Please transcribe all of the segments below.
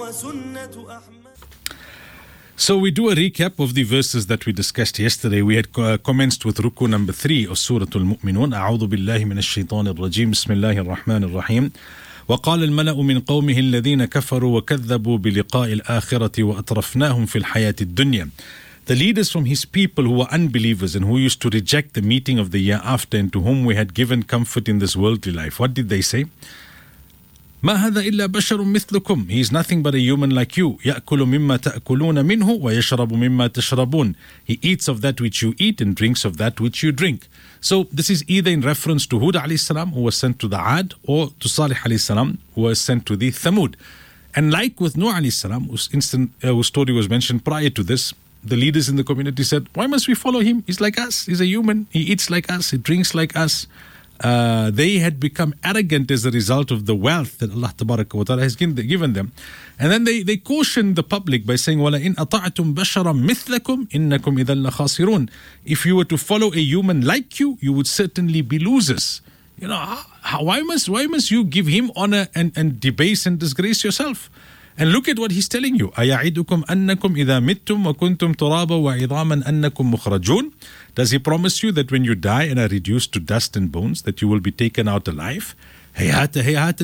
So we do a recap of the verses that we discussed yesterday. We had commenced with Ruku number 3 of Surah Al-Mu'minun. أعوذ بالله من الشيطان الرجيم بسم الله الرحمن الرحيم وقال الملأ من قومه الذين كفروا وكذبوا بلقاء الآخرة وأطرفناهم في الحياة الدنيا. The leaders from his people who were unbelievers and who used to reject the meeting of the year after and to whom we had given comfort in this worldly life. What did they say? ما هذا إلا بشر مثلكم. He is nothing but a human like you. يأكل مما تأكلون منه ويشرب مما تشربون. He eats of that which you eat and drinks of that which you drink. So this is either in reference to Hud alayhi salam, who was sent to the Ad, or to Salih alayhi salam, who was sent to the Thamud. And like with Nuh alayhi salam, whose story was mentioned prior to this, the leaders in the community said, why must we follow him? He's like us. He's a human. He eats like us. He drinks like us. They had become arrogant as a result of the wealth that Allah Tabaraka wa Ta'ala has given them. And then they cautioned the public by saying, وَلَئِنْ أَطَعْتُمْ بَشَرًا مِثْلَكُمْ إِنَّكُمْ إِذًا لَخَاسِرُونَ. If you were to follow a human like you, you would certainly be losers. You know, why must you give him honor and debase and disgrace yourself? And look at what he's telling you. أَيَعِدُكُمْ أَنَّكُمْ إِذَا مِتُّمْ وَكُنْتُمْ تُرَابًا وَعِظَامًا أَنَّكُمْ مُخْرَجُونَ. Does he promise you that when you die and are reduced to dust and bones, that you will be taken out alive? Far-fetched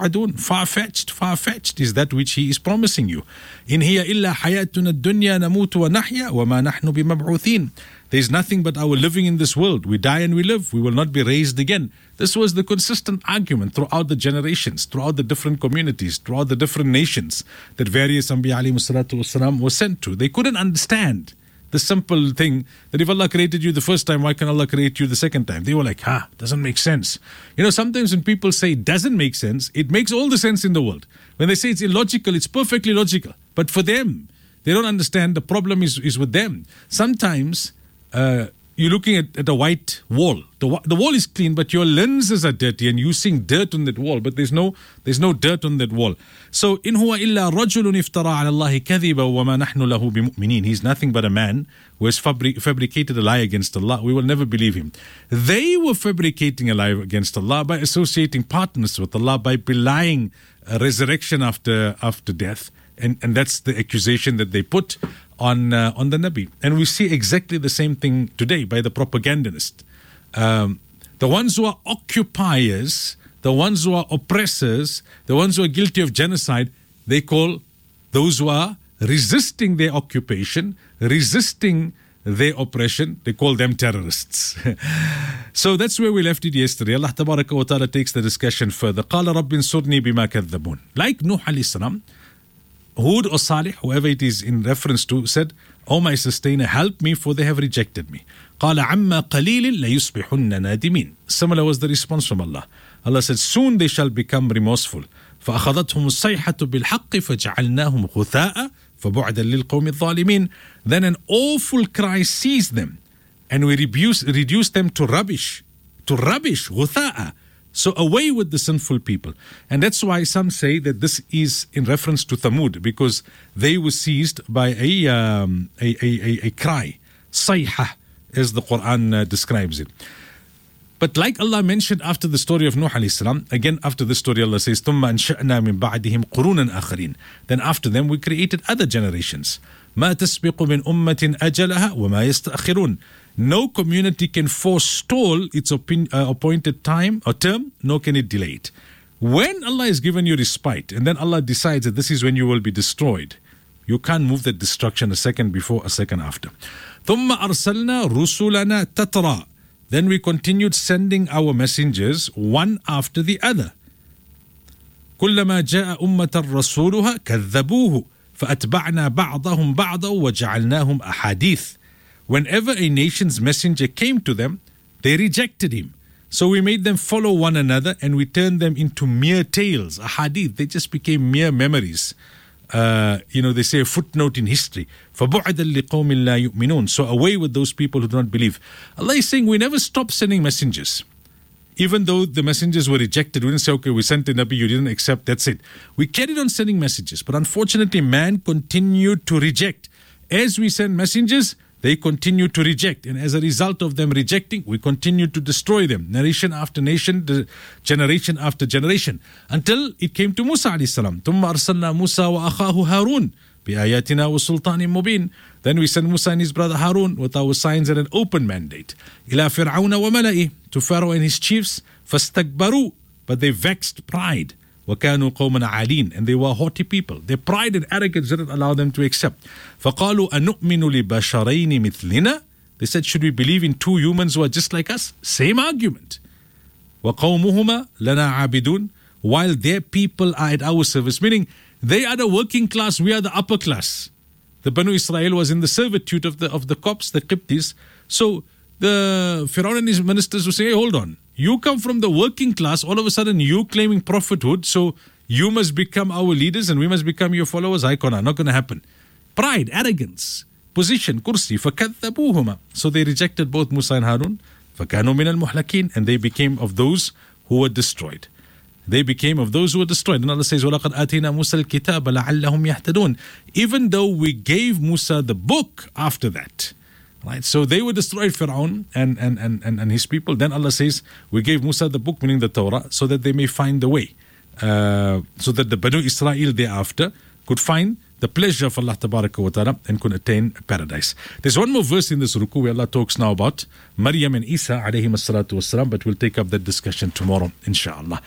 is that which he is promising you. إِنْ هِيَ إِلَّا حَيَاتُنَا الدُّنْيَا نَمُوتُ وَنَحْيَا وَمَا نَحْنُ بِمَبْعُوثِينَ. There is nothing but our living in this world. We die and we live. We will not be raised again. This was the consistent argument throughout the generations, throughout the different communities, throughout the different nations that various Anbiya alayhi salatu wasalam were sent to. They couldn't understand the simple thing that if Allah created you the first time, why can Allah create you the second time? They were like, doesn't make sense. You know, sometimes when people say it doesn't make sense, it makes all the sense in the world. When they say it's illogical, it's perfectly logical. But for them, they don't understand. The problem is with them. Sometimes you're looking at a white wall. The wall is clean, but your lenses are dirty and you're seeing dirt on that wall, but there's no dirt on that wall. So, إِنْ هُوَ إِلَّا رَجُلٌ افْتَرَى عَلَى اللَّهِ كَذِبًا وَمَا نَحْنُ لَهُ بِمُؤْمِنِينَ. He's nothing but a man who has fabricated a lie against Allah. We will never believe him. They were fabricating a lie against Allah by associating partners with Allah, by belying a resurrection after death. And that's the accusation that they put on the Nabi. And we see exactly the same thing today by the propagandist. The ones who are occupiers, the ones who are oppressors, the ones who are guilty of genocide, they call those who are resisting their occupation, resisting their oppression, they call them terrorists. So that's where we left it yesterday. Allah Tabaraka wa Ta'ala takes the discussion further. قَالَ رَبِّ انصُرْنِي بِمَا كَذَّبُونَ. Like Nuh alayhi salam, Hud or Salih, whoever it is in reference to, said, "O my sustainer, help me, for they have rejected me." قَالَ عَمَّا قَلِيلٍ لَيُصْبِحُنَّ نَادِمِينَ. Similar was the response from Allah. Allah said, soon they shall become remorseful. فَأَخَذَتْهُمُ الصَّيْحَةُ بِالْحَقِّ فَجَعَلْنَاهُمْ غُثَاءً فَبُعْدًا لِلْقَوْمِ الظَّالِمِينَ. Then an awful cry seized them, and we reduced them to rubbish, غُثَاءً. So away with the sinful people. And that's why some say that this is in reference to Thamud, because they were seized by a cry, sayha, as the Quran describes it. But like Allah mentioned after the story of Nuh alayhi salam, again after this story Allah says, ثُمَّ أَنشَأْنَا مِن بَعْدِهِمْ قُرُونًا آخَرِينَ. Then after them we created other generations. مَا تَسْبِقُ مِنْ أُمَّةٍ أَجَلَهَا وَمَا يَسْتَأْخِرُونَ. No community can forestall its appointed time or term, nor can it delay it. When Allah has given you respite, and then Allah decides that this is when you will be destroyed, you can't move that destruction a second before, a second after. ثُمَّ أَرْسَلْنَا رُسُلَنَا تَتْرَى. Then we continued sending our messengers one after the other. كُلَّمَا جَاءَ أُمَّةً رَسُولُهَا كَذَّبُوهُ فَأَتْبَعْنَا بَعْضَهُمْ بَعْضًا وَجَعَلْنَاهُمْ أَحَادِيث. Whenever a nation's messenger came to them, they rejected him. So we made them follow one another and we turned them into mere tales, ahadith. They just became mere memories. They say a footnote in history. فَبُعْدًا لِقَوْمٍ لَا يُؤْمِنُونَ. So away with those people who do not believe. Allah is saying we never stopped sending messengers. Even though the messengers were rejected, we didn't say, okay, we sent a Nabi, you didn't accept, that's it. We carried on sending messages. But unfortunately, man continued to reject. As we send messengers, they continued to reject. And as a result of them rejecting, we continued to destroy them. Nation after nation, generation after generation. Until it came to Musa alayhi salam. ثُمَّ أَرْسَلْنَا مُوسَى وَأَخَاهُ هَارُونَ بِآيَاتِنَا وَسُلْطَانٍ مُبِينٍ. Then we sent Musa and his brother Harun with our signs and an open mandate. إِلَى فِرْعَوْنَ وَمَلَئِهِ, to Pharaoh and his chiefs. فَاسْتَكْبَرُوا, but they vexed pride. وَكَانُوا قَوْمًا عَالِينَ, and they were haughty people. Their pride and arrogance didn't allow them to accept. فَقَالُوا أَنُؤْمِنُ لِبَشَرَيْنِ مِثْلِنَا, they said, should we believe in two humans who are just like us? Same argument. وَقَوْمُهُمَا لَنَا عَابِدُونَ, while their people are at our service. Meaning, they are the working class, we are the upper class. The Banu Israel was in the servitude of the Copts, the Qibtis. So the Pharaoh and his ministers will say, hey, hold on. You come from the working class, all of a sudden you claiming prophethood, so you must become our leaders and we must become your followers. Haikona, not going to happen. Pride, arrogance, position, kursi, فَكَذَّبُوهُمَا. So they rejected both Musa and Harun. فَكَانُوا مِنَ الْمُحْلَكِينَ, and they became of those who were destroyed. They became of those who were destroyed. And Allah says, وَلَقَدْ آتَيْنَا مُوسَى الْكِتَابَ لَعَلَّهُمْ يَهْتَدُونَ. Even though we gave Musa the book after that. Right, so they were destroyed, Fir'aun and his people. Then Allah says, we gave Musa the book, meaning the Torah, so that they may find the way. So that the Banu Israel thereafter could find the pleasure of Allah Tabaraka wa Ta'ala and could attain paradise. There's one more verse in this ruku where Allah talks now about Maryam and Isa alayhim as-salatu was-salam, but we'll take up that discussion tomorrow, inshallah.